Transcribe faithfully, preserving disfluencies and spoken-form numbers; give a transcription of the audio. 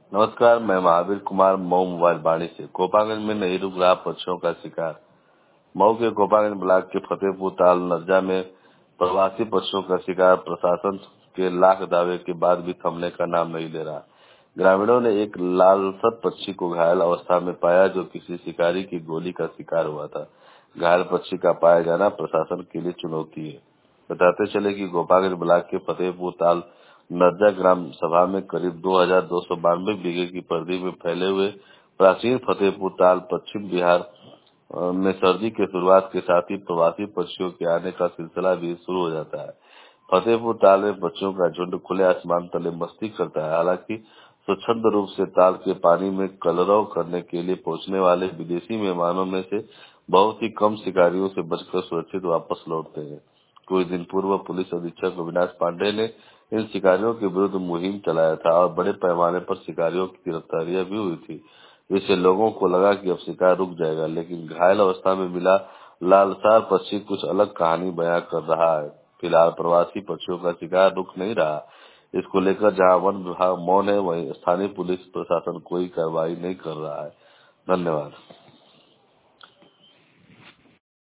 नमस्कार, मैं महावीर कुमार मऊ मोबाइल बाड़ी से। कोपागंज में नहीं रुक रहा पक्षियों का शिकार। मऊ के कोपागंज ब्लॉक के फतेहपुर ताल नरजा में प्रवासी पक्षियों का शिकार प्रशासन के लाख दावे के बाद भी थमने का नाम नहीं ले रहा। ग्रामीणों ने एक लालसत पक्षी को घायल अवस्था में पाया जो किसी शिकारी की गोली का शिकार हुआ था। घायल पक्षी का पाया जाना प्रशासन के लिए चुनौती है। बताते चले कि गोपागंज ब्लॉक के फतेहपुर ताल नरजा ग्राम सभा में करीब दो हजार दो सौ बानवे बीघे की परिधि में फैले हुए प्राचीन फतेहपुर ताल पश्चिम बिहार अ, में सर्दी के शुरुआत के साथ ही प्रवासी पक्षियों के आने का सिलसिला भी शुरू हो जाता है। फतेहपुर ताल में पक्षियों का झुंड खुले आसमान तले मस्ती करता है। हालांकि स्वच्छंद रूप से ताल के पानी में कलरव करने के लिए पहुंचने वाले विदेशी मेहमानों में से बहुत ही कम शिकारियों से बचकर सुरक्षित वापस लौटते हैं। कुछ दिन पूर्व पुलिस अधीक्षक अविनाश पांडे ने इन शिकारियों के विरुद्ध मुहिम चलाया था और बड़े पैमाने पर शिकारियों की गिरफ्तारियां भी हुई थी। इससे लोगों को लगा कि अब शिकार रुक जाएगा, लेकिन घायल अवस्था में मिला लालसार पक्षी कुछ अलग कहानी बयां कर रहा है। फिलहाल प्रवासी पक्षियों का शिकार रुक नहीं रहा। इसको लेकर जहां वन विभाग मौन है, वहीं स्थानीय पुलिस प्रशासन कोई कार्रवाई नहीं कर रहा है। धन्यवाद।